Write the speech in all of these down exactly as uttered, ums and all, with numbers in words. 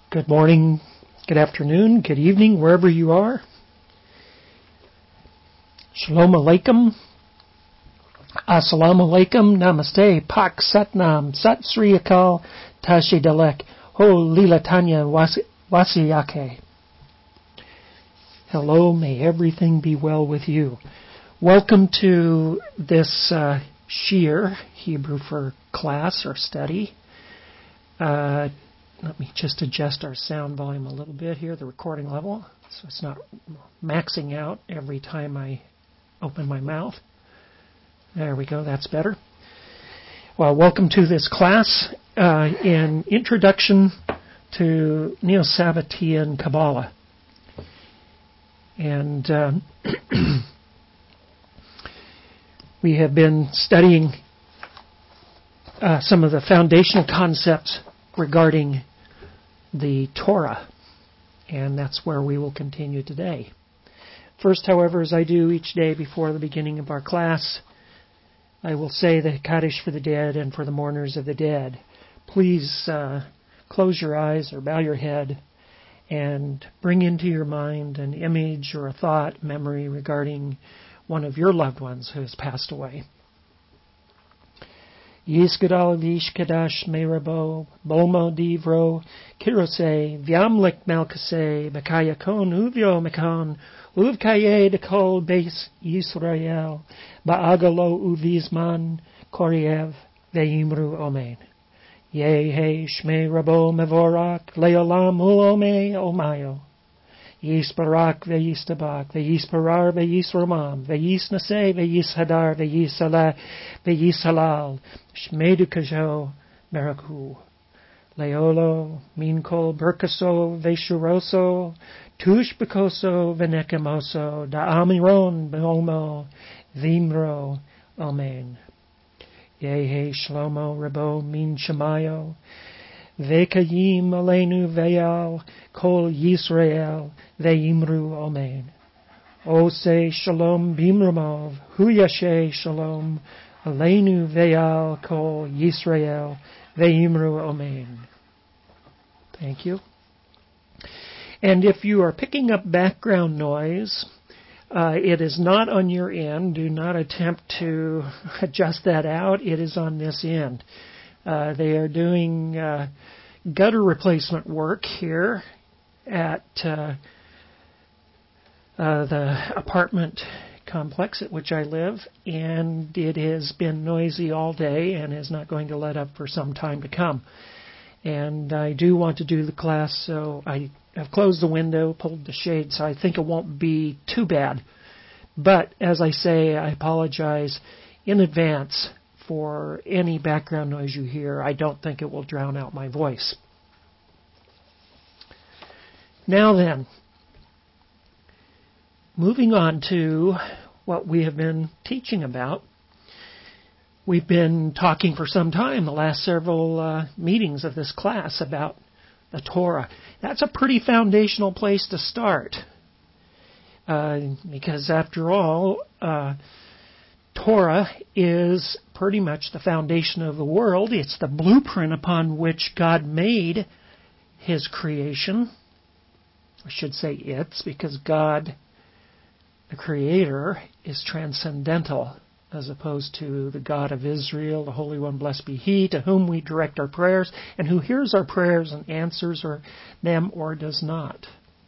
Good morning, good afternoon, good evening, wherever you are. Shalom Alaikum. Assalamu Alaikum. Namaste. Pak Satnam. Sat Sri Akal. Tashi Dalek. Ho Lila Tanya Wasiyake. Hello, may everything be well with you. Welcome to this uh, Shir, Hebrew for class or study. Uh, Let me just adjust our sound volume a little bit here, the recording level, so it's not maxing out every time I open my mouth. There we go, that's better. Well, welcome to this class uh, in Introduction to Neo-Sabbatean Kabbalah. And um, we have been studying uh, some of the foundational concepts regarding the Torah, and that's where we will continue today. First, however, as I do each day before the beginning of our class, I will say the Kaddish for the dead and for the mourners of the dead. Please uh, close your eyes or bow your head and bring into your mind an image or a thought, memory regarding one of your loved ones who has passed away. Yisgadal vish kadash merabo, bolmo divro, kirose, vyamlik malkase, bakayakon uvyo makon, uvkaye dekol base Yisrael, baagalo uvizman, koriev, veimru omen. Yehe shme rabo mevorak, leolam ulome omayo. Yisbarak ve'yistabak, ve'yisparar ve'yisramam, ve'yisnase ve'yishadar ve'yisala ve'yisalal, shmedu kajo meraku. Leolo, minkol berkaso ve'shuroso, tush bekoso ve'nekemoso, da'amiron be'omo, vimro, amen. Yehe shlomo rabo min shamayo, Ve'kayim aleinu ve'al kol Yisrael ve'imru omen. Ose shalom bimramov, hu yashe shalom aleinu ve'al kol Yisrael ve'imru omen. Thank you. And if you are picking up background noise, uh, it is not on your end. Do not attempt to adjust that out. It is on this end. Uh, they are doing uh, gutter replacement work here at uh, uh, the apartment complex at which I live, and it has been noisy all day and is not going to let up for some time to come. And I do want to do the class, so I have closed the window, pulled the shade, so I think it won't be too bad. But as I say, I apologize in advance for any background noise you hear. I don't think it will drown out my voice. Now then, moving on to what we have been teaching about. We've been talking for some time, the last several uh, meetings of this class, about the Torah. That's a pretty foundational place to start. Uh, because after all, uh, Torah is pretty much the foundation of the world. It's the blueprint upon which God made His creation. I should say it's, because God, the Creator, is transcendental, as opposed to the God of Israel, the Holy One, blessed be He, to whom we direct our prayers, and who hears our prayers and answers or them or does not.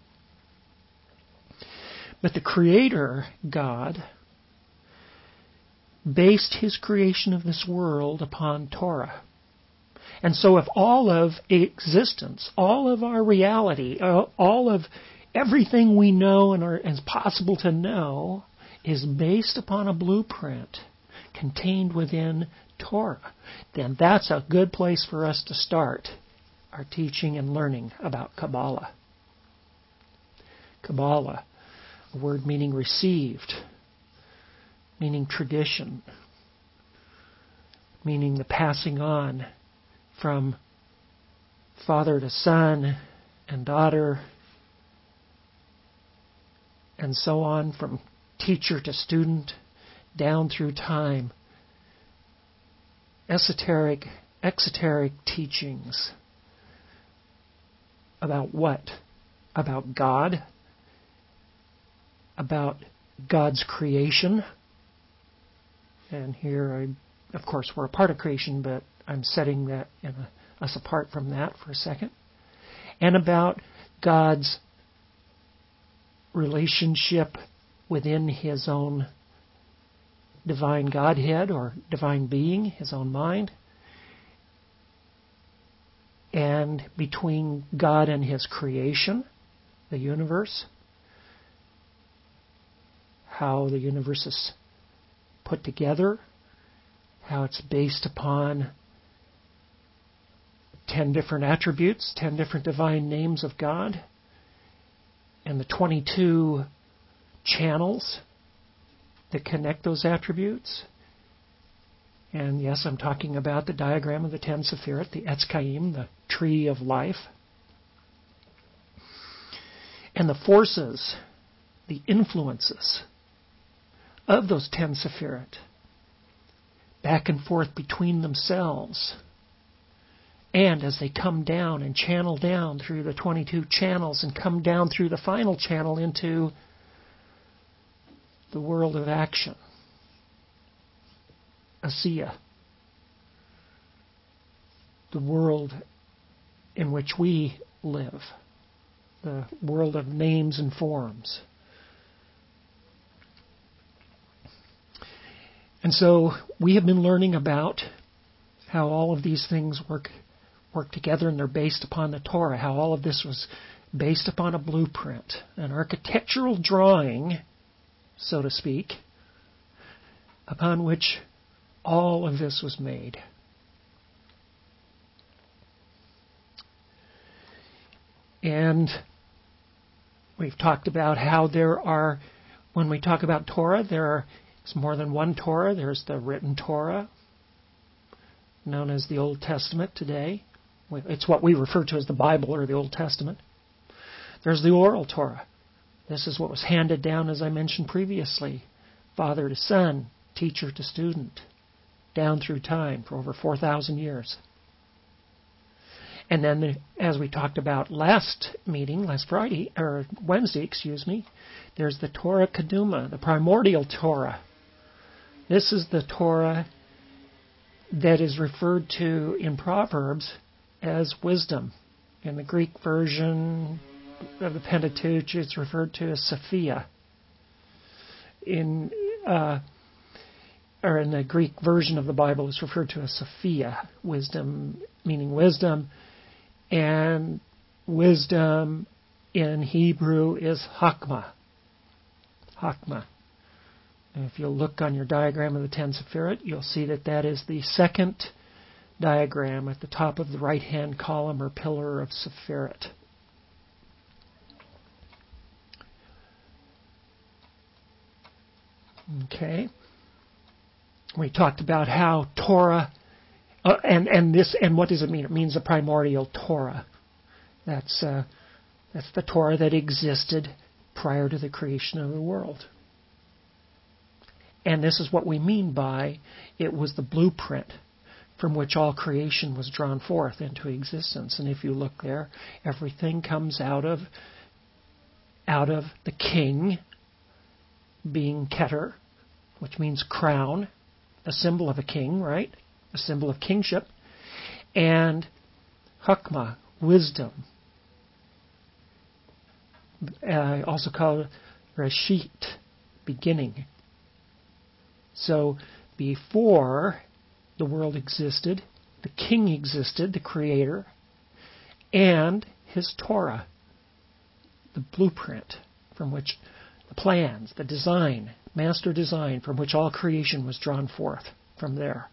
But the Creator, God, based His creation of this world upon Torah. And so if all of existence, all of our reality, all of everything we know and are, is possible to know is based upon a blueprint contained within Torah, then that's a good place for us to start our teaching and learning about Kabbalah. Kabbalah, a word meaning received, meaning tradition, meaning the passing on from father to son and daughter, and so on, from teacher to student, down through time. Esoteric, exoteric teachings About what? About God? About God's creation? And here, I, of course, we're a part of creation, but I'm setting that in a, us apart from that for a second. And about God's relationship within His own divine Godhead or divine being, His own mind, and between God and His creation, the universe, how the universe is put together, how it's based upon ten different attributes, ten different divine names of God, and the twenty-two channels that connect those attributes. And yes, I'm talking about the diagram of the ten Sephirot, the Etz Chaim, the tree of life. And the forces, the influences of those ten Sephirot back and forth between themselves. And as they come down and channel down through the twenty-two channels and come down through the final channel into the world of action, Asiya, the world in which we live, the world of names and forms. And so we have been learning about how all of these things work work together, and they're based upon the Torah, how all of this was based upon a blueprint, an architectural drawing, so to speak, upon which all of this was made. And we've talked about how there are, when we talk about Torah, there are it's more than one Torah. There's the written Torah, known as the Old Testament today. It's what we refer to as the Bible or the Old Testament. There's the oral Torah. This is what was handed down, as I mentioned previously, father to son, teacher to student, down through time for over four thousand years. And then, as we talked about last meeting, last Friday, or Wednesday, excuse me, there's the Torah Kaduma, the primordial Torah. This is the Torah that is referred to in Proverbs as wisdom. In the Greek version of the Pentateuch, it's referred to as Sophia. In uh, or in the Greek version of the Bible, it's referred to as Sophia, wisdom, meaning wisdom. And wisdom in Hebrew is Hakma. Hakma. And if you'll look on your diagram of the ten Sephirot, you'll see that that is the second diagram at the top of the right-hand column or pillar of Sephirot. Okay. We talked about how Torah, uh, and and this, and what does it mean? It means the primordial Torah. That's uh, that's the Torah that existed prior to the creation of the world. And this is what we mean by it was the blueprint from which all creation was drawn forth into existence. And if you look there, everything comes out of out of the king being Keter, which means crown, a symbol of a king, right? A symbol of kingship. And Hakma, wisdom. Uh, also called Reshit, beginning. So before the world existed, the king existed, the creator, and his Torah, the blueprint from which the plans, the design, master design from which all creation was drawn forth from there.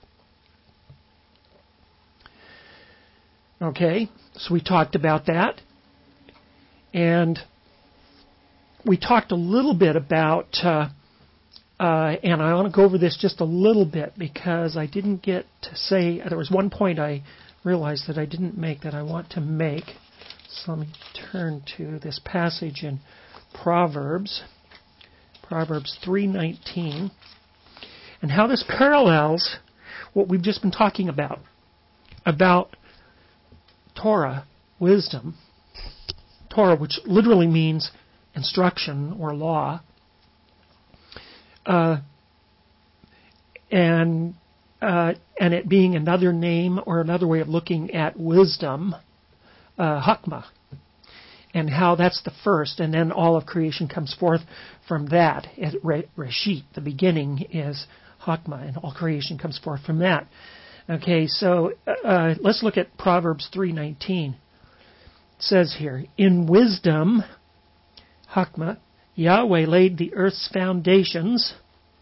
Okay, so we talked about that. And we talked a little bit about, uh, uh, and I want to go over this just a little bit because I didn't get to say, there was one point I realized that I didn't make that I want to make. So let me turn to this passage in Proverbs, Proverbs three nineteen, and how this parallels what we've just been talking about, about Torah, wisdom, Torah, which literally means instruction or law, uh, and uh, and it being another name or another way of looking at wisdom, uh, Hakma, and how that's the first, and then all of creation comes forth from that. Reshit, the beginning, is Hakma, and all creation comes forth from that. Okay, so uh, let's look at Proverbs three nineteen. It says here, in wisdom, Hakma, Yahweh laid the earth's foundations.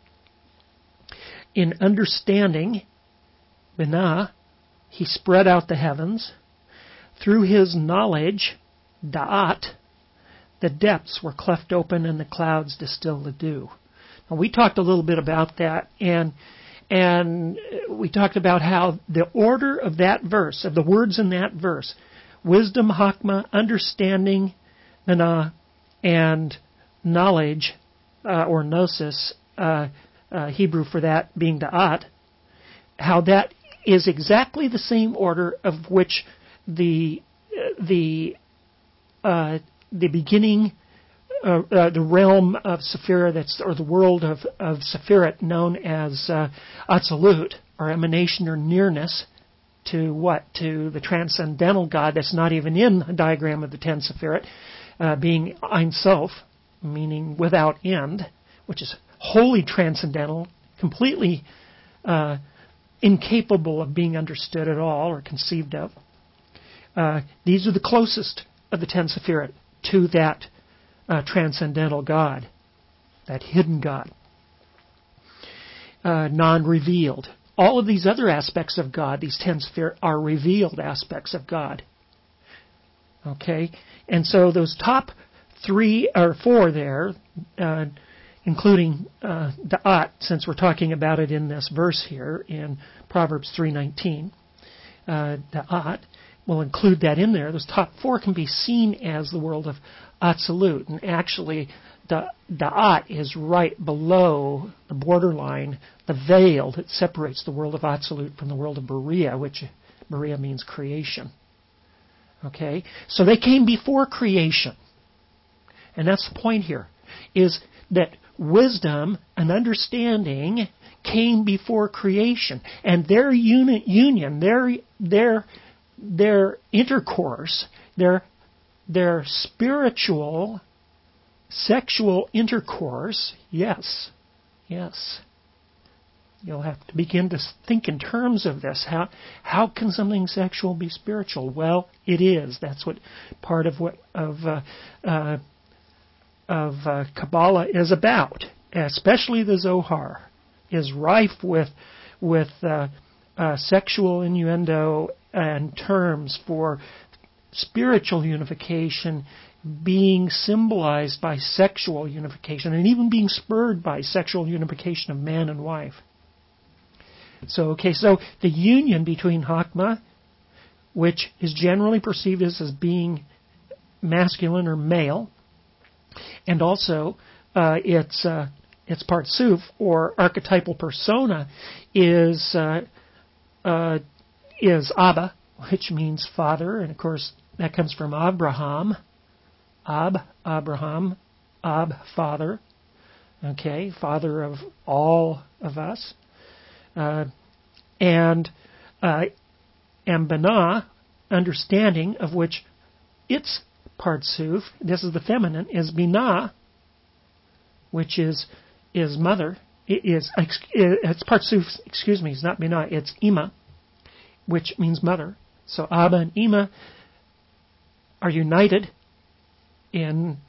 In understanding, Binah, He spread out the heavens. Through His knowledge, Da'at, the depths were cleft open and the clouds distilled the dew. Now, we talked a little bit about that, and and we talked about how the order of that verse, of the words in that verse, wisdom, Hakma, understanding, Binah, and knowledge, uh, or gnosis, uh, uh, Hebrew for that being da'at, how that is exactly the same order of which the the uh, the beginning, uh, uh, the realm of Sephirah, that's or the world of of Sephirah, known as uh, Atzilut, or emanation or nearness to what? To the transcendental God that's not even in the diagram of the ten Sephirot, uh, being Ein Sof, meaning without end, which is wholly transcendental, completely uh, incapable of being understood at all or conceived of. Uh, these are the closest of the ten Sephirot to that uh, transcendental God, that hidden God, uh, non-revealed. All of these other aspects of God, these ten Sephirot, are revealed aspects of God. Okay, and so those top three or four there, uh, including uh, Da'at, since we're talking about it in this verse here in Proverbs three nineteen, uh, Da'at, we'll include that in there. Those top four can be seen as the world of Atzilut, and actually the Da'at is right below the borderline, the veil that separates the world of Atzilut from the world of Beriah, which Beriah means creation. Okay, so they came before creation. And that's the point here, is that wisdom and understanding came before creation. And their uni- union, their their their intercourse, their their spiritual, sexual intercourse, yes, yes. You'll have to begin to think in terms of this. How how can something sexual be spiritual? Well, it is. That's what part of what of uh, uh, of uh, Kabbalah is about. Especially the Zohar is rife with with uh, uh, sexual innuendo and terms for spiritual unification being symbolized by sexual unification, and even being spurred by sexual unification of man and wife. So, okay, so the union between Hakma, which is generally perceived as, as being masculine or male, and also uh, its uh, its Partsuf, or archetypal persona, is uh, uh, is Abba, which means father, and of course that comes from Abraham. Ab, Abraham, Ab, father. Okay, father of all of us. Uh, and uh, and Binah, understanding, of which its Partsuf, this is the feminine, is Binah, which is is mother. It is it's Partsuf. Excuse me, it's not Binah. It's Ima, which means mother. So Abba and Ima are united in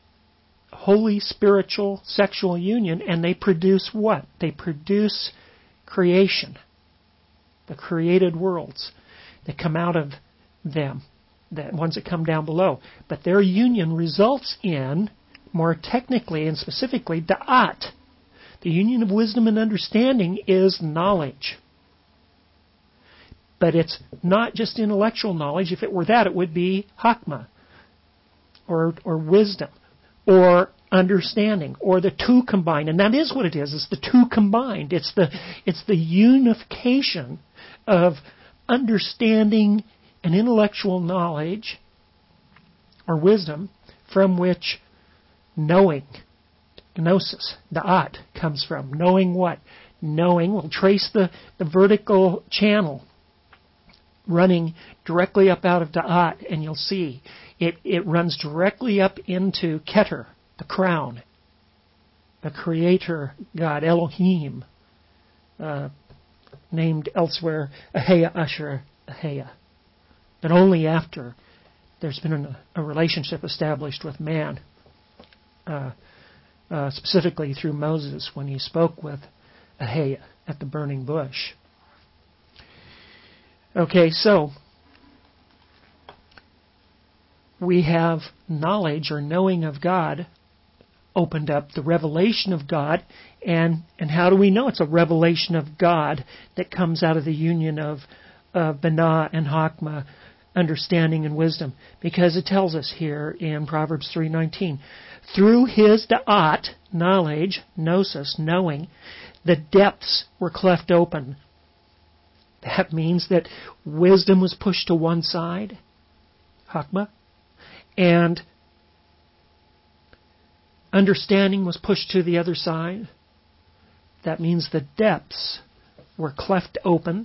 holy spiritual sexual union, and they produce what? They produce creation, the created worlds that come out of them, the ones that come down below. But their union results in, more technically and specifically, Da'at. The union of wisdom and understanding is knowledge. But it's not just intellectual knowledge. If it were that, it would be Hakma, or or wisdom, or understanding, or the two combined. And that is what it is. It's the two combined. It's the it's the unification of understanding and intellectual knowledge or wisdom, from which knowing, gnosis, da'at, comes from. Knowing what? Knowing, we'll trace the, the vertical channel running directly up out of da'at, and you'll see it, it runs directly up into Keter, the crown, the creator God, Elohim, uh, named elsewhere Ahaya Asher Ahaya. But only after there's been a, a relationship established with man, uh, uh, specifically through Moses when he spoke with Ahaya at the burning bush. Okay, so we have knowledge or knowing of God opened up, the revelation of God, and, and how do we know it's a revelation of God that comes out of the union of uh, Binah and Hakma, understanding and wisdom? Because it tells us here in Proverbs three nineteen, through his da'at, knowledge, gnosis, knowing, the depths were cleft open. That means that wisdom was pushed to one side, Hakma, and understanding was pushed to the other side. That means the depths were cleft open,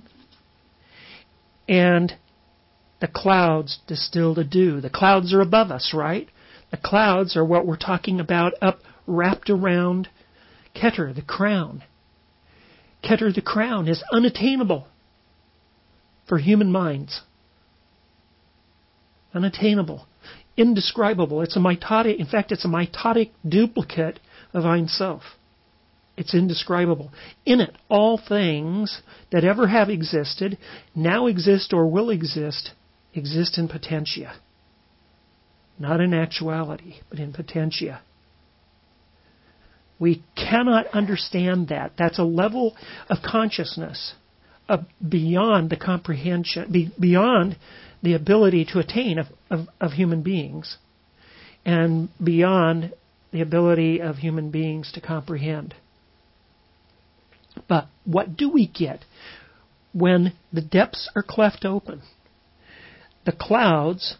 and the clouds distilled a dew. The clouds are above us, right? The clouds are what we're talking about up wrapped around Keter, the crown. Keter, the crown, is unattainable for human minds. Unattainable. Indescribable. It's a mitotic, in fact, it's a mitotic duplicate of Ein Sof. It's indescribable. In it, all things that ever have existed, now exist or will exist, exist in potentia. Not in actuality, but in potentia. We cannot understand that. That's a level of consciousness uh, beyond the comprehension, be, beyond the ability to attain of, of, of human beings, and beyond the ability of human beings to comprehend. But what do we get when the depths are cleft open? The clouds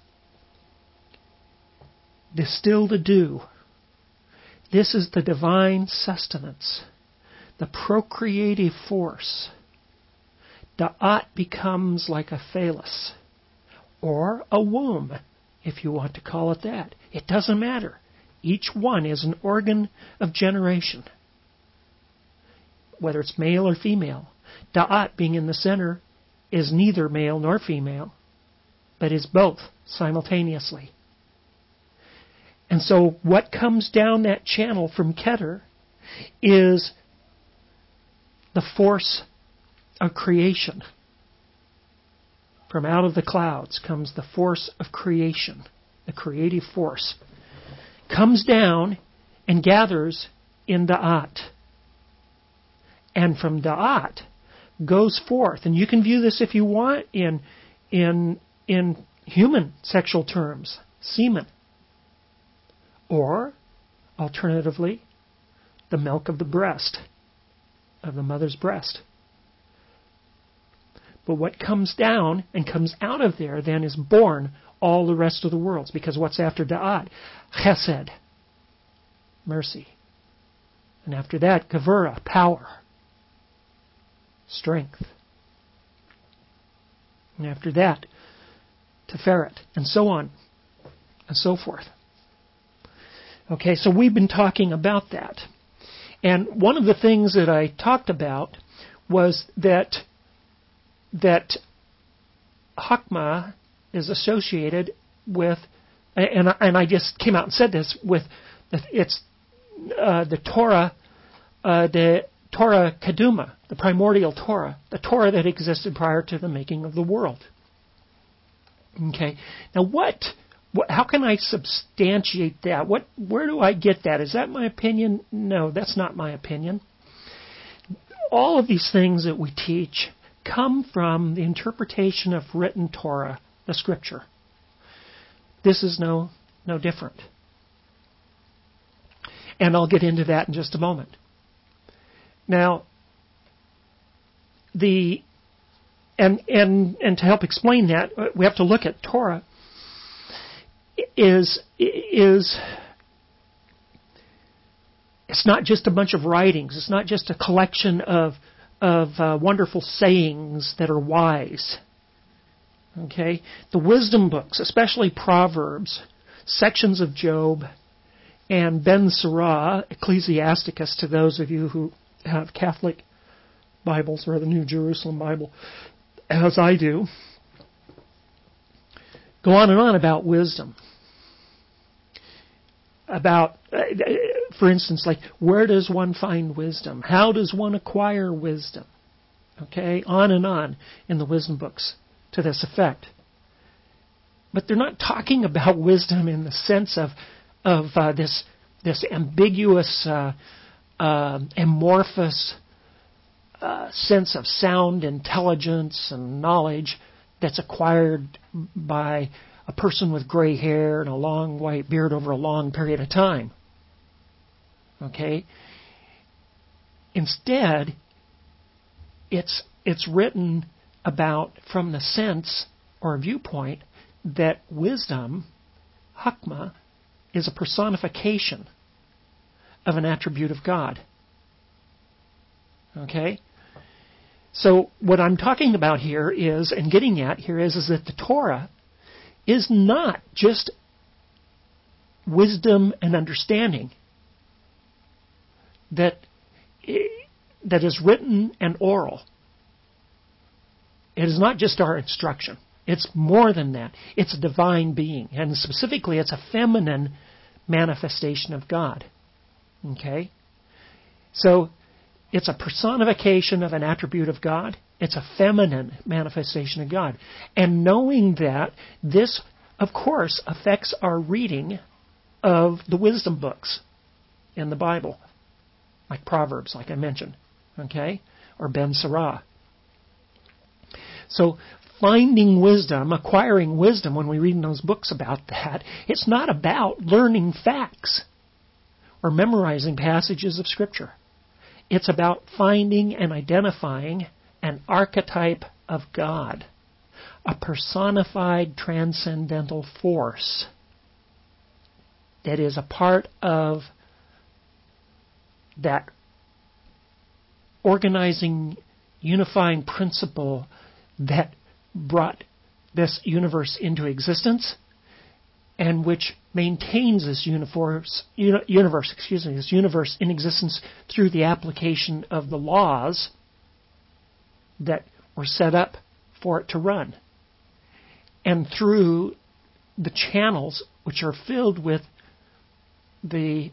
distill the dew. This is the divine sustenance, the procreative force. Da'at becomes like a phallus, or a womb, if you want to call it that. It doesn't matter. Each one is an organ of generation, whether it's male or female. Da'at, being in the center, is neither male nor female, but is both simultaneously. And so what comes down that channel from Keter is the force of creation. From out of the clouds comes the force of creation, the creative force. Comes down and gathers in Da'at. And from Da'at goes forth, and you can view this if you want in, in, in human sexual terms, semen. Or, alternatively, the milk of the breast, of the mother's breast. But what comes down and comes out of there then is born all the rest of the worlds. Because what's after Da'at? Chesed, mercy. And after that, Gevurah, power, strength. And after that, Tiferet, and so on, and so forth. Okay, so we've been talking about that. And one of the things that I talked about was that that Hakma is associated with, and I, and I just came out and said this, with the, it's uh, the Torah, uh, the Torah Keduma, the primordial Torah, the Torah that existed prior to the making of the world. Okay, now what? What, how can I substantiate that? What, where do I get that? Is that my opinion? No, that's not my opinion. All of these things that we teach come from the interpretation of written Torah, the Scripture. This is no, no different. And I'll get into that in just a moment. Now, the and and and to help explain that, we have to look at Torah. is is it's not just a bunch of writings. It's not just a collection of of uh, wonderful sayings that are wise. Okay, the wisdom books, especially Proverbs, sections of Job, and Ben Sirah, Ecclesiasticus, to those of you who have Catholic Bibles or the New Jerusalem Bible, as I do, go on and on about wisdom. About, for instance, like, where does one find wisdom? How does one acquire wisdom? Okay, on and on in the wisdom books to this effect. But they're not talking about wisdom in the sense of of uh, this this ambiguous, uh, uh, amorphous uh, sense of sound intelligence and knowledge that's acquired by a person with gray hair and a long white beard over a long period of time. Okay? Instead, it's it's written about from the sense or viewpoint that wisdom, Hakma, is a personification of an attribute of God. Okay? So what I'm talking about here is, and getting at here is, is that the Torah is not just wisdom and understanding that that is written and oral. It is not just our instruction. It's more than that. It's a divine being. And specifically, it's a feminine manifestation of God. Okay? So, it's a personification of an attribute of God. It's a feminine manifestation of God. And knowing that, this, of course, affects our reading of the wisdom books in the Bible. Like Proverbs, like I mentioned. Okay? Or Ben Sirah. So, finding wisdom, acquiring wisdom, when we read in those books about that, it's not about learning facts or memorizing passages of Scripture. It's about finding and identifying an archetype of God, a personified transcendental force that is a part of that organizing, unifying principle that brought this universe into existence and which maintains this universe, universe, excuse me, this universe in existence through the application of the laws that were set up for it to run, and through the channels which are filled with the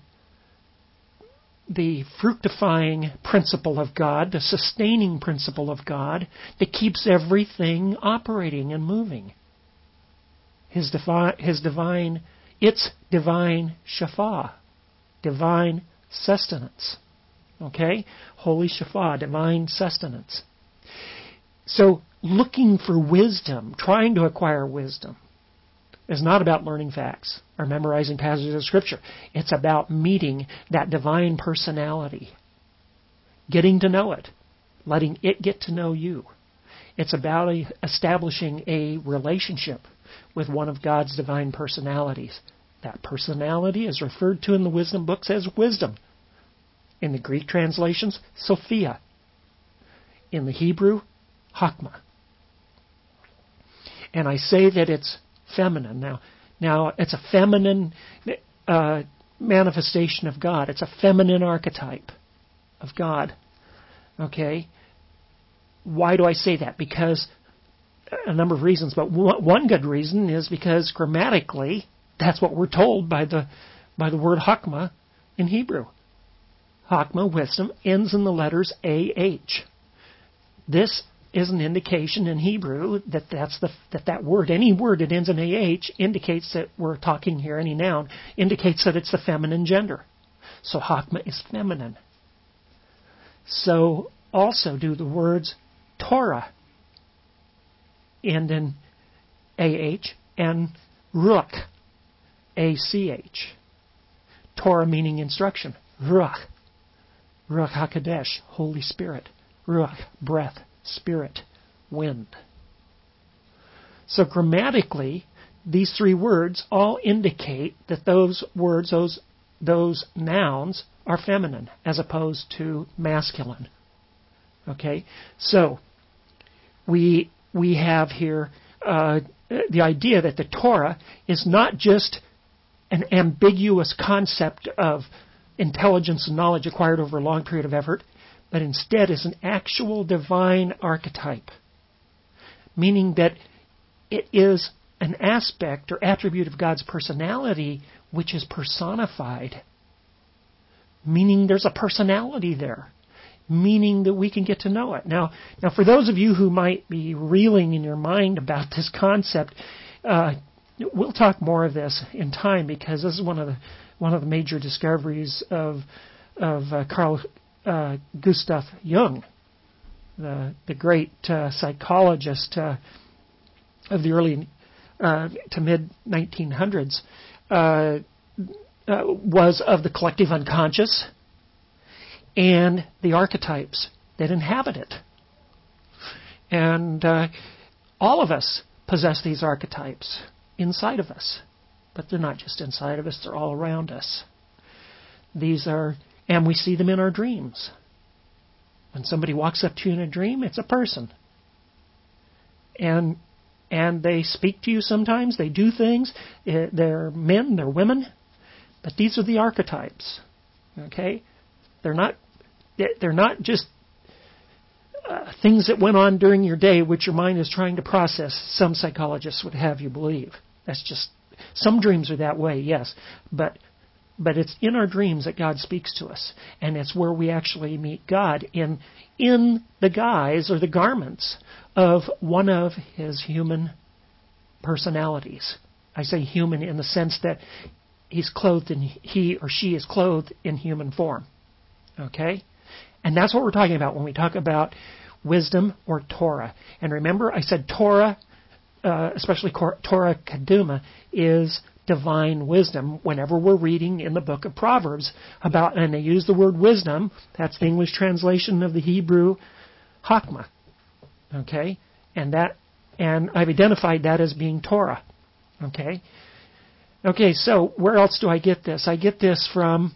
the fructifying principle of God, the sustaining principle of God that keeps everything operating and moving. His divine, his divine, its divine shafah, divine sustenance. Okay? Holy shafah, divine sustenance. So, looking for wisdom, trying to acquire wisdom, is not about learning facts or memorizing passages of Scripture. It's about meeting that divine personality, getting to know it, letting it get to know you. It's about a, establishing a relationship with one of God's divine personalities. That personality is referred to in the wisdom books as wisdom. In the Greek translations, Sophia. In the Hebrew, Hakma. And I say that it's feminine. Now, now it's a feminine uh, manifestation of God. It's a feminine archetype of God. Okay? Why do I say that? Because a number of reasons, but one good reason is because grammatically, that's what we're told by the by the word Hakma in Hebrew. Hakma, wisdom, ends in the letters A H. This is an indication in Hebrew that that's the that that word, any word that ends in A H, indicates that we're talking here, any noun, indicates that it's the feminine gender. So Hakma is feminine. So also do the words Torah end in A H and Ruach, A C H. Torah meaning instruction. Ruach. Ruach HaKodesh, Holy Spirit. Ruach, breath. Spirit, wind. So grammatically, these three words all indicate that those words, those those nouns, are feminine as opposed to masculine. Okay, so we we have here uh, the idea that the Torah is not just an ambiguous concept of intelligence and knowledge acquired over a long period of effort, but instead is an actual divine archetype, meaning that it is an aspect or attribute of God's personality which is personified, meaning there's a personality there, meaning that we can get to know it. Now, now for those of you who might be reeling in your mind about this concept, uh, we'll talk more of this in time, because this is one of the one of the major discoveries of of uh, Carl uh, Gustav Jung, the the great uh, psychologist uh, of the early uh, to mid nineteen hundreds, uh, uh, was of the collective unconscious and the archetypes that inhabit it. And uh, all of us possess these archetypes inside of us. But they're not just inside of us, they're all around us. These are, and we see them in our dreams. When somebody walks up to you in a dream, it's a person. And and they speak to you sometimes, they do things, they're men, they're women, but these are the archetypes. Okay? They're not they're not just uh, things that went on during your day which your mind is trying to process, some psychologists would have you believe. That's just, some dreams are that way, yes, but but it's in our dreams that God speaks to us, and it's where we actually meet God in in the guise or the garments of one of His human personalities. I say human in the sense that He's clothed in, he or she is clothed in human form. Okay? And that's what we're talking about when we talk about wisdom or Torah. And remember, I said Torah, uh, especially Torah Kaduma, is divine wisdom. Whenever we're reading in the book of Proverbs about, and they use the word wisdom, that's the English translation of the Hebrew Hakma. Okay? And that, and I've identified that as being Torah. Okay? Okay, so where else do I get this? I get this from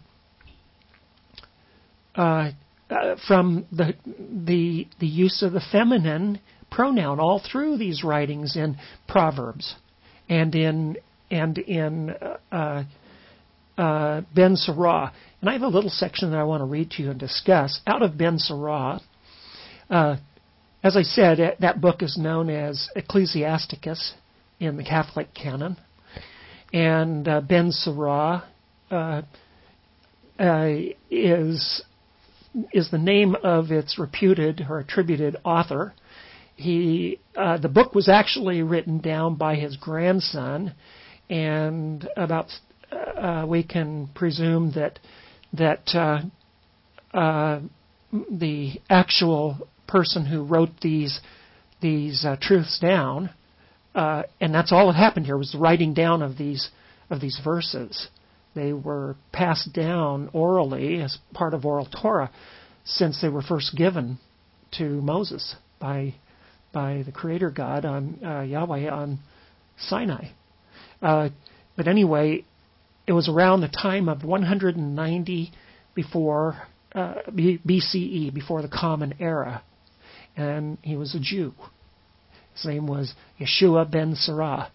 uh, uh, from the the the use of the feminine pronoun all through these writings in Proverbs and in and in uh, uh, Ben Sirah. And I have a little section that I want to read to you and discuss out of Ben Sirah. Uh, as I said, that book is known as Ecclesiasticus in the Catholic canon. And uh, Ben Sirah uh, uh, is is the name of its reputed or attributed author. He uh, the book was actually written down by his grandson, and about uh, we can presume that that uh, uh, the actual person who wrote these these uh, truths down. Uh, and that's all that happened here was the writing down of these of these verses. They were passed down orally as part of oral Torah since they were first given to Moses by by the Creator God on uh, Yahweh on Sinai. Uh, but anyway, it was around the time of one hundred ninety before uh, B C E, before the Common Era, and he was a Jew. His name was Yeshua ben Sirah.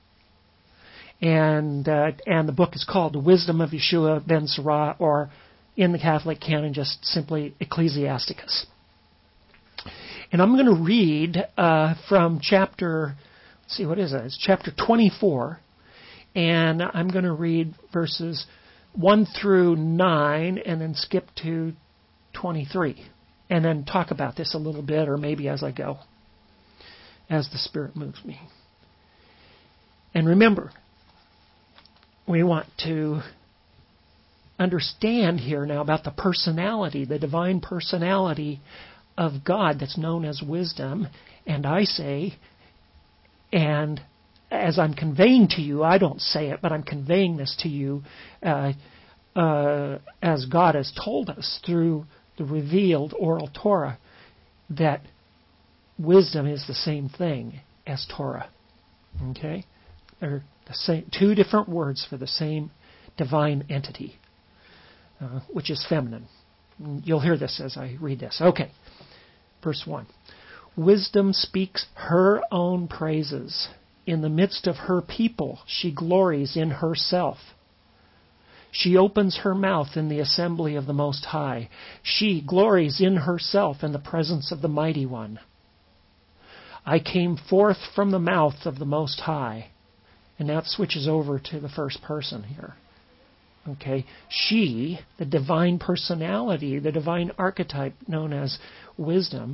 And uh, and the book is called The Wisdom of Yeshua ben Sirah, or in the Catholic canon, just simply Ecclesiasticus. And I'm going to read uh, from chapter, let's see, what is it? It's chapter twenty-four. And I'm going to read verses one through nine and then skip to twenty-three. And then talk about this a little bit, or maybe as I go, as the Spirit moves me. And remember, we want to understand here now about the personality, the divine personality of God that's known as wisdom. And I say, and as I'm conveying to you, I don't say it, but I'm conveying this to you uh, uh, as God has told us through the revealed oral Torah, that wisdom is the same thing as Torah. Okay? They're The same, two different words for the same divine entity, uh, which is feminine. You'll hear this as I read this. Okay, verse one. Wisdom speaks her own praises. In the midst of her people, she glories in herself. She opens her mouth in the assembly of the Most High. She glories in herself in the presence of the Mighty One. I came forth from the mouth of the Most High. And now it switches over to the first person here. Okay, she, the divine personality, the divine archetype known as wisdom,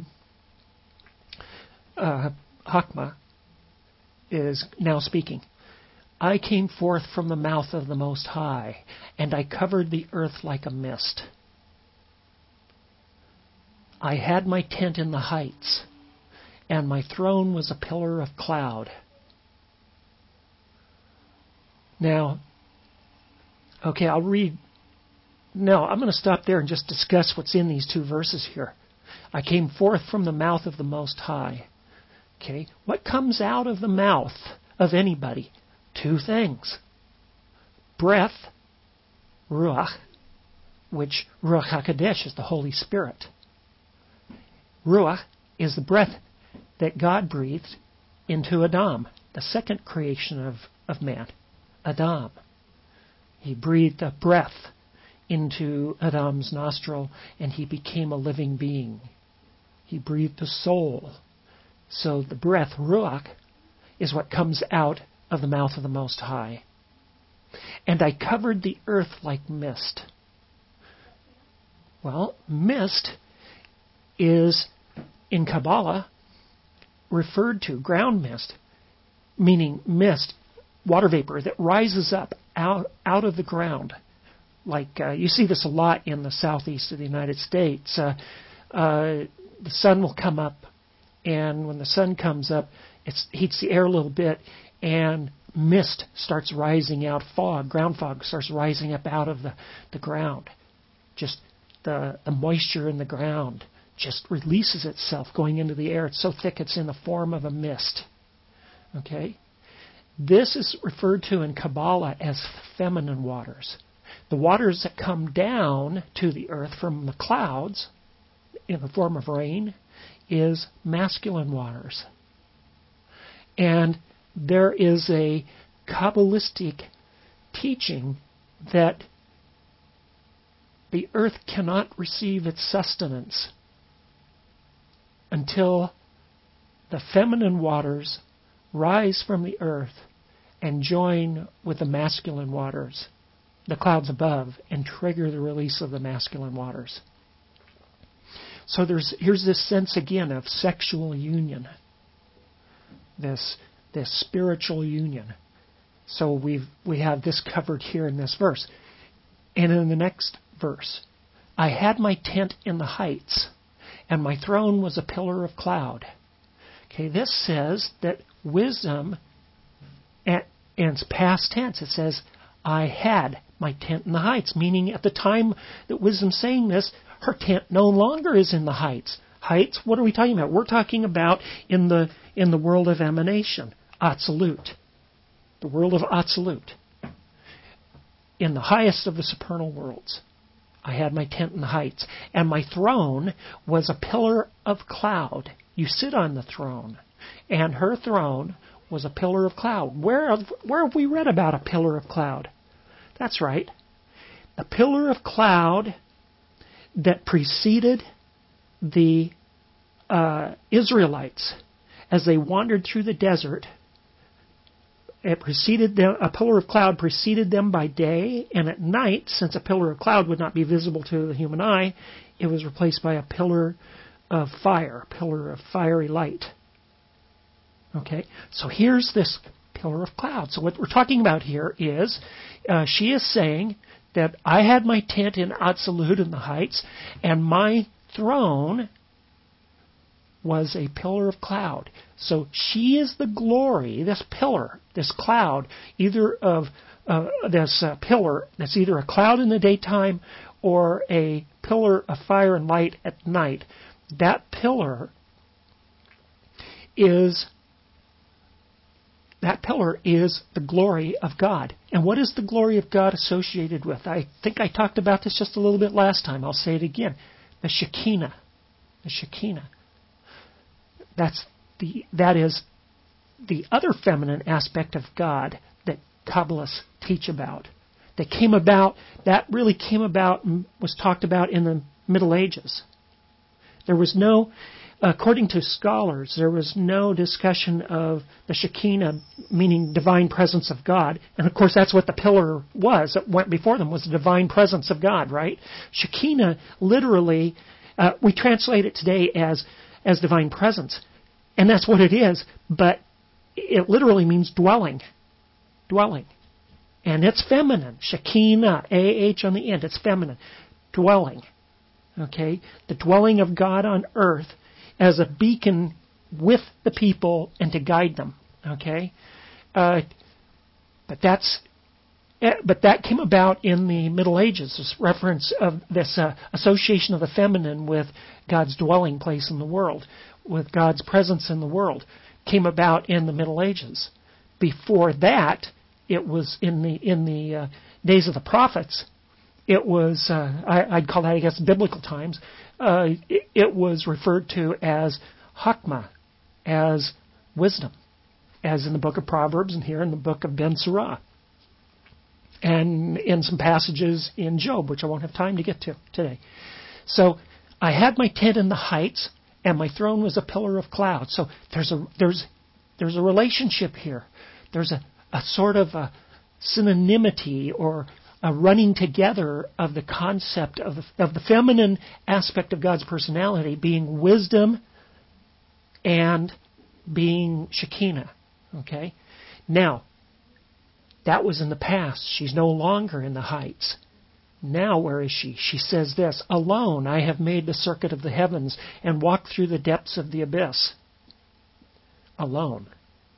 uh, Hakma, is now speaking. I came forth from the mouth of the Most High, and I covered the earth like a mist. I had my tent in the heights, and my throne was a pillar of cloud. Now, okay, I'll read. No, I'm going to stop there and just discuss what's in these two verses here. I came forth from the mouth of the Most High. Okay, what comes out of the mouth of anybody? Two things. Breath, Ruach, which Ruach HaKodesh is the Holy Spirit. Ruach is the breath that God breathed into Adam, the second creation of, of man, Adam. He breathed a breath into Adam's nostril and he became a living being. He breathed a soul. So the breath, Ruach, is what comes out of the mouth of the Most High. And I covered the earth like mist. Well, mist is, in Kabbalah, referred to, ground mist, meaning mist, water vapor that rises up out, out of the ground. Like, uh, you see this a lot in the southeast of the United States. Uh, uh, the sun will come up, and when the sun comes up, it heats the air a little bit, and mist starts rising out, fog, ground fog starts rising up out of the, the ground. Just the, the moisture in the ground just releases itself going into the air. It's so thick it's in the form of a mist. Okay? This is referred to in Kabbalah as feminine waters. The waters that come down to the earth from the clouds in the form of rain is masculine waters. And there is a Kabbalistic teaching that the earth cannot receive its sustenance until the feminine waters rise from the earth and join with the masculine waters, the clouds above, and trigger the release of the masculine waters. So there's here's this sense again of sexual union, this this spiritual union. So we've we have this covered here in this verse. And in the next verse, I had my tent in the heights, and my throne was a pillar of cloud. Okay, this says that wisdom, and it's past tense. It says, I had my tent in the heights, meaning at the time that wisdom's saying this, her tent no longer is in the heights. Heights, what are we talking about? We're talking about in the in the world of emanation, Atzilut. The world of Atzilut. In the highest of the supernal worlds. I had my tent in the heights, and my throne was a pillar of cloud. You sit on the throne, and her throne was a pillar of cloud. Where have, where have we read about a pillar of cloud? That's right. A pillar of cloud that preceded the uh, Israelites as they wandered through the desert. It preceded them, a pillar of cloud preceded them by day, and at night, since a pillar of cloud would not be visible to the human eye, it was replaced by a pillar of fire, a pillar of fiery light. Okay, so here's this pillar of cloud. So what we're talking about here is, uh, she is saying that I had my tent in Atzilut in the heights, and my throne was a pillar of cloud. So she is the glory, this pillar, this cloud, either of uh, this uh, pillar that's either a cloud in the daytime or a pillar of fire and light at night. That pillar is that pillar is the glory of God. And what is the glory of God associated with? I think I talked about this just a little bit last time. I'll say it again. The Shekinah. The Shekinah. That's the, that is the other feminine aspect of God that Kabbalists teach about. That came about, that really came about and was talked about in the Middle Ages. There was no, according to scholars, there was no discussion of the Shekinah, meaning divine presence of God. And of course that's what the pillar was that went before them, was the divine presence of God, right? Shekinah literally, uh, we translate it today as, as divine presence. And that's what it is, but it literally means dwelling. Dwelling. And it's feminine. Shekinah, A H on the end. It's feminine. Dwelling. Okay? The dwelling of God on earth as a beacon with the people and to guide them. Okay? Uh, but that's but that came about in the Middle Ages. This reference of this uh, association of the feminine with God's dwelling place in the world, with God's presence in the world, came about in the Middle Ages. Before that, it was in the in the uh, days of the prophets. It was uh, I, I'd call that, I guess, biblical times. Uh, it, it was referred to as Chokmah, as wisdom, as in the book of Proverbs and here in the book of Ben Sirah, and in some passages in Job, which I won't have time to get to today. So I had my tent in the heights, and my throne was a pillar of cloud. So there's a there's there's a relationship here. There's a a sort of a synonymity or a running together of the concept of the, of the feminine aspect of God's personality being wisdom and being Shekinah. Okay? Now, that was in the past. She's no longer in the heights. Now where is she? She says this, "Alone I have made the circuit of the heavens and walked through the depths of the abyss." Alone.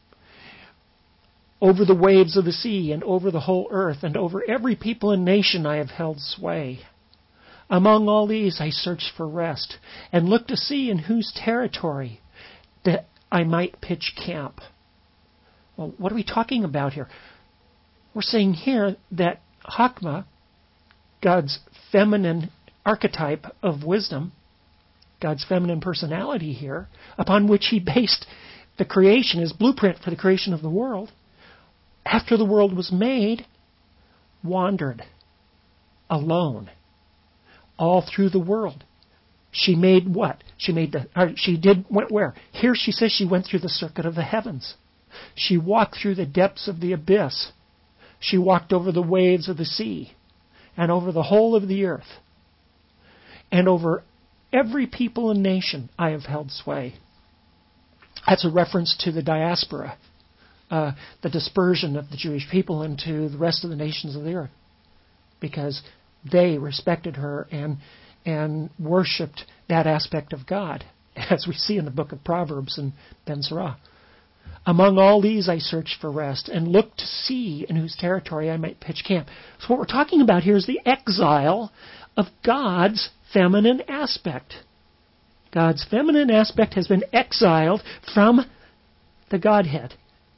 "Over the waves of the sea and over the whole earth and over every people and nation I have held sway. Among all these I searched for rest and looked to see in whose territory that I might pitch camp." Well, what are we talking about here? We're saying here that Chokmah, God's feminine archetype of wisdom, God's feminine personality here, upon which He based the creation, His blueprint for the creation of the world, after the world was made, wandered alone all through the world. She made what? She made the. Or she did went where? Here she says she went through the circuit of the heavens. She walked through the depths of the abyss. She walked over the waves of the sea, and over the whole of the earth, and over every people and nation I have held sway. That's a reference to the diaspora. Uh, the dispersion of the Jewish people into the rest of the nations of the earth, because they respected her and and worshipped that aspect of God, as we see in the book of Proverbs and Ben Sirah. "Among all these I searched for rest and looked to see in whose territory I might pitch camp." So what we're talking about here is the exile of God's feminine aspect. God's feminine aspect has been exiled from the Godhead.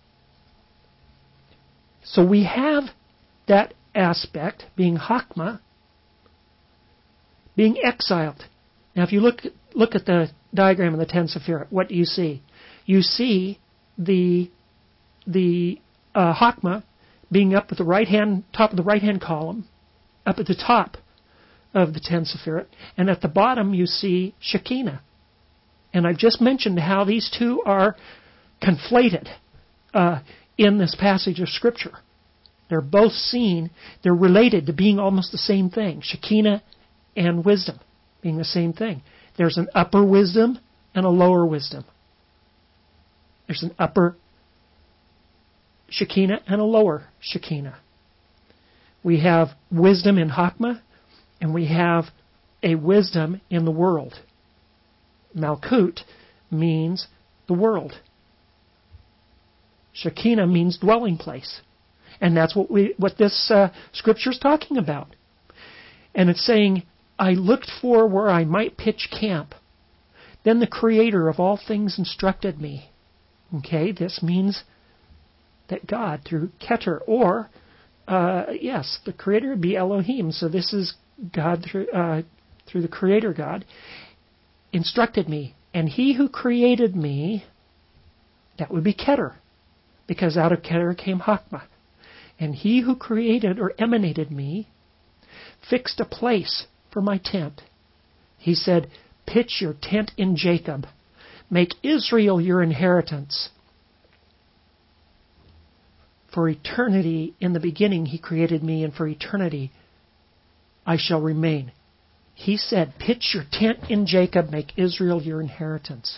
So we have that aspect, being Chokmah, being exiled. Now if you look look at the diagram of the ten Sephirot, what do you see? You see the the uh, Chokmah being up at the right hand top of the right hand column, up at the top of the ten Sephirot, and at the bottom you see Shekinah. And I've just mentioned how these two are conflated uh, in this passage of Scripture. They're both seen, they're related to being almost the same thing. Shekinah and wisdom being the same thing. There's an upper wisdom and a lower wisdom. There's an upper Shekinah and a lower Shekinah. We have wisdom in Chokmah, and we have a wisdom in the world. Malkut means the world. Shekinah means dwelling place. And that's what we what this uh, scripture is talking about. And it's saying, I looked for where I might pitch camp. Then the Creator of all things instructed me. Okay, this means that God, through Keter, or, uh, yes, the Creator would be Elohim. So this is God through, uh, through the Creator God, instructed me. And he who created me, that would be Keter, because out of Keter came Chokmah. And he who created or emanated me fixed a place for my tent. He said, pitch your tent in Jacob. Make Israel your inheritance. For eternity, in the beginning he created me, and for eternity I shall remain. He said, pitch your tent in Jacob, make Israel your inheritance.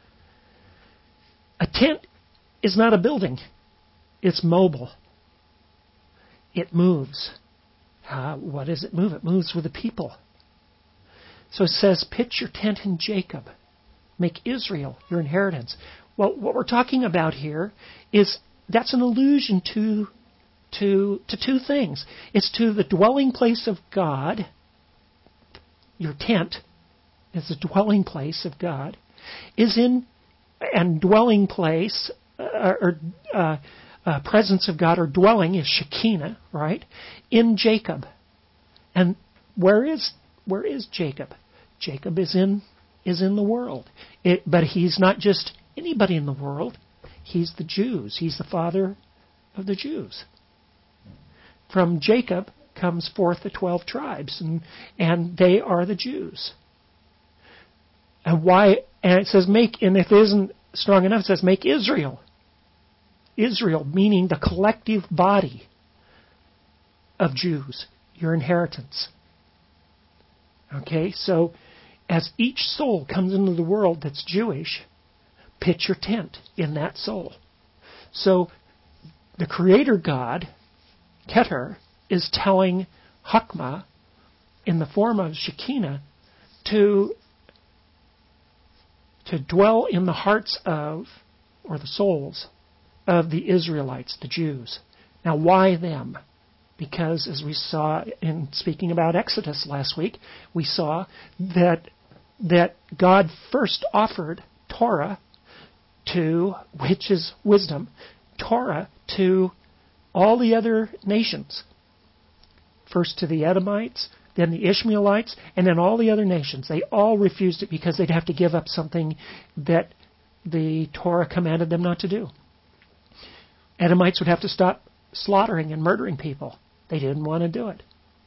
A tent is not a building. It's mobile. It moves. Uh, what does it move? It moves with the people. So it says, pitch your tent in Jacob. Make Israel your inheritance. Well, what we're talking about here is that's an allusion to, to, to two things. It's to the dwelling place of God. Your tent is the dwelling place of God. Is in, and dwelling place, uh, or uh, uh, presence of God, or dwelling is Shekinah, right? In Jacob. And where is where is Jacob? Jacob is in is in the world. It, but he's not just anybody in the world. He's the Jews. He's the father of the Jews. From Jacob comes forth the twelve tribes, and and they are the Jews. And why? And it says make, and if it isn't strong enough, it says make Israel. Israel, meaning the collective body of Jews, your inheritance. Okay, so as each soul comes into the world that's Jewish, pitch your tent in that soul. So the Creator God, Keter, is telling Chokmah in the form of Shekinah to, to dwell in the hearts of, or the souls of the Israelites, the Jews. Now, why them? Because as we saw in speaking about Exodus last week, we saw that that God first offered Torah to, which is wisdom, Torah to all the other nations. First to the Edomites, then the Ishmaelites, and then all the other nations. They all refused it because they'd have to give up something that the Torah commanded them not to do. Edomites would have to stop slaughtering and murdering people. They didn't want to do it.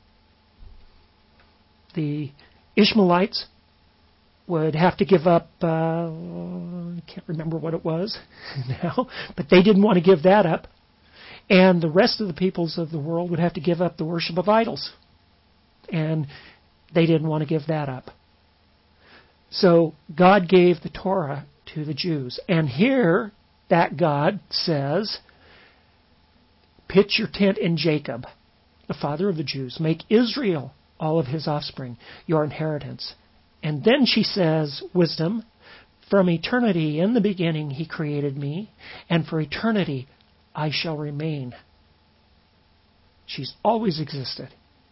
The Ishmaelites would have to give up, uh, I can't remember what it was now, but they didn't want to give that up. And the rest of the peoples of the world would have to give up the worship of idols. And they didn't want to give that up. So God gave the Torah to the Jews. And here, that God says, pitch your tent in Jacob, the father of the Jews. Make Israel, all of his offspring, your inheritance. And then she says, wisdom, from eternity in the beginning he created me, and for eternity I shall remain. She's always existed.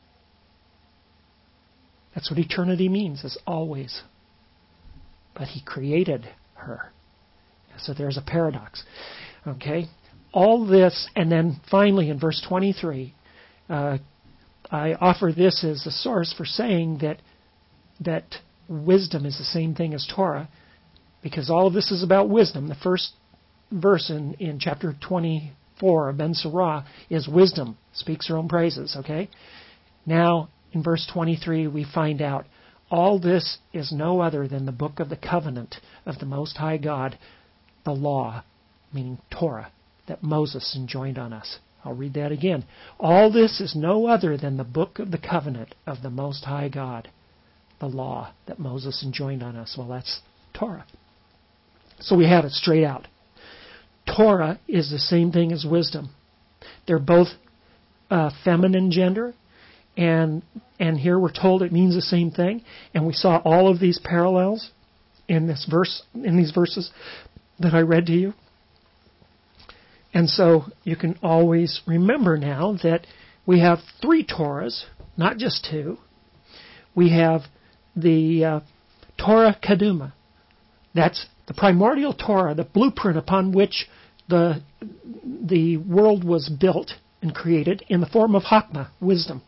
That's what eternity means, is always. But he created her. So there's a paradox. Okay? All this, and then finally in verse twenty-three, uh, I offer this as a source for saying that that wisdom is the same thing as Torah, because all of this is about wisdom. The first verse in, in chapter twenty-four of Ben Sirah is wisdom, speaks her own praises, okay? Now, in verse twenty-three, we find out all this is no other than the book of the covenant of the Most High God, the law, meaning Torah, that Moses enjoined on us. I'll read that again. All this is no other than the book of the covenant of the Most High God, the law that Moses enjoined on us. Well, that's Torah. So we have it straight out. Torah is the same thing as wisdom. They're both uh, feminine gender, and and here we're told it means the same thing. And we saw all of these parallels in this verse, in these verses that I read to you. And so you can always remember now that we have three Torahs, not just two. We have the uh, Torah Kaduma. That's the primordial Torah, the blueprint upon which the the world was built and created in the form of Chokmah, wisdom.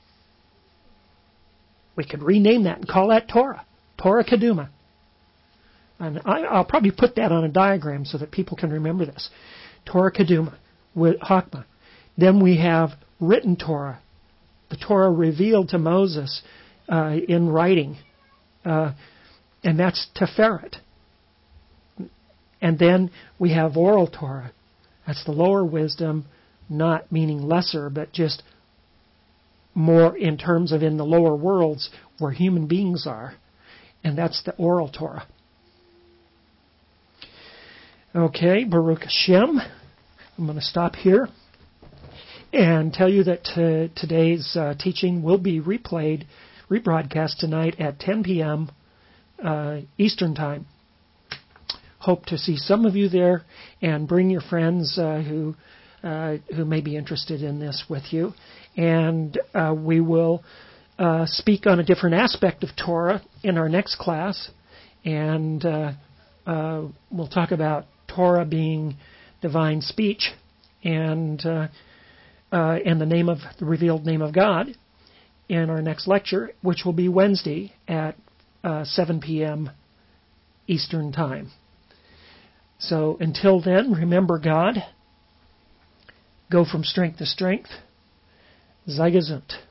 We could rename that and call that Torah, Torah Keduma. And I, I'll probably put that on a diagram so that people can remember this. Torah Keduma, with Chokmah. Then we have written Torah, the Torah revealed to Moses uh, in writing, uh, and that's Tiferet. And then we have oral Torah. That's the lower wisdom, not meaning lesser, but just more in terms of in the lower worlds where human beings are. And that's the oral Torah. Okay, Baruch Hashem. I'm going to stop here and tell you that uh, today's uh, teaching will be replayed, rebroadcast tonight at ten p.m. Uh, Eastern Time. Hope to see some of you there, and bring your friends uh, who uh, who may be interested in this with you. And uh, we will uh, speak on a different aspect of Torah in our next class, and uh, uh, we'll talk about Torah being divine speech, and uh, uh, and the name of the revealed name of God in our next lecture, which will be Wednesday at uh, seven p.m. Eastern Time. So until then, remember God. Go from strength to strength. Sei gesund.